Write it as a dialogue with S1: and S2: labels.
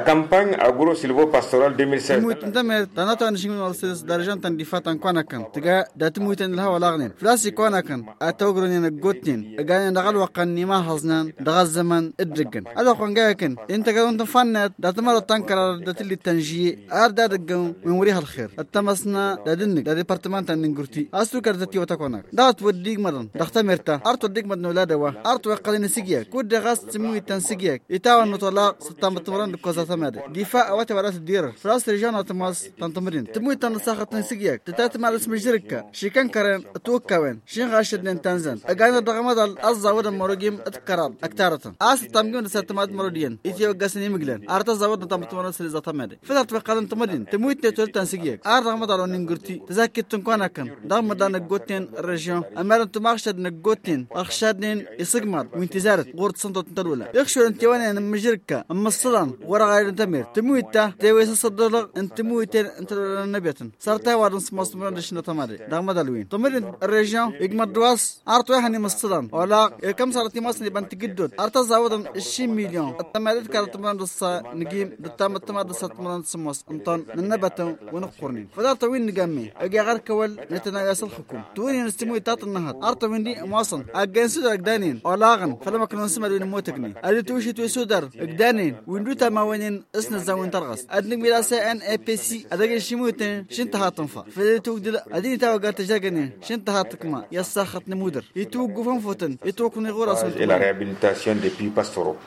S1: campagne agro-silvo-pastorale 2016
S2: تموت انتمر تناطع نشمين والسيس درجان تندفاتن كوانا كان تجا دا تموتن الهوا لاغنين فلاسي كوانا كان اتوغرنين الجوتين اجاني دغال وقني ما حزنان دغال الزمن ادرجن هذا قنجاكن انت كنت فنت دا تمر تنكر دا تلي تنجي اردا دغم من وريها الخير التمسنا دا دنك دا ديبارتمان تنغرتي اسو كرتي وتكونا دا توديك مدن دختمرتا ارتو ديك مدن ولادوا ارتو قلين سيجيا كود غاس تموت تنسيجيا يتاون نطلاق ستام تمرن كوزا ماده دفاع وتبرات الدير فراس رجال تماس تنتمرين تموت تنساخه تنسيجيا تتات مال اسم الشركه شيكان كرن توكاوين شين غاشد تنزن اغانا دغمد الازاود مرجم اتقرار اكتارتن اس تامجون ستمات مرودين ايتيو غاسني مغلن ارتا زاود تمتمرن سليزا تماده فتات بقالن تمرين تموت نتول تنسيجيا ارغمد نغرتي تزاكيتن كونا كان دام دان غوتين ريجيون امرن تماخشد نغوتين اخشادن يسقمر وانتظارت غورت صندوق تدوله يخشوا انتواني مجركه اما الصلان ورا غير تمر تمويته تيويس صدر انت مويتين انت نبيتن صارتها وادن سمسمن دشنا تماري دغما دلوين تمرين الريجيون يجمد دواس ارتو هني مصدان ولا كم صارتي مصني بنت جدود ارتا زاود 20 مليون التمالت كانت من دص نجيم دتام التماد من سموس انطن ننبتن ونقرنين فدار طويل نجمي اجي غير كول نتناقص الحكم توين نستموي تات النهار ارتو من دي مواصن اجنسو اجدانين ولاغن فلما كنا نسمع وين موتكني ادي توشي توسودر اجدانين ويندوتا ما وين اسن زاوين ترغس ادنك بلا سي ان اي بي سي ادغ شيموتن شنت هاتنفا فدي ادي تاوغا تجاغني شنت هاتكما يساخت نمودر يتوقفون فوتن يتوقفون غورا
S1: et la réhabilitation des puits pastoraux.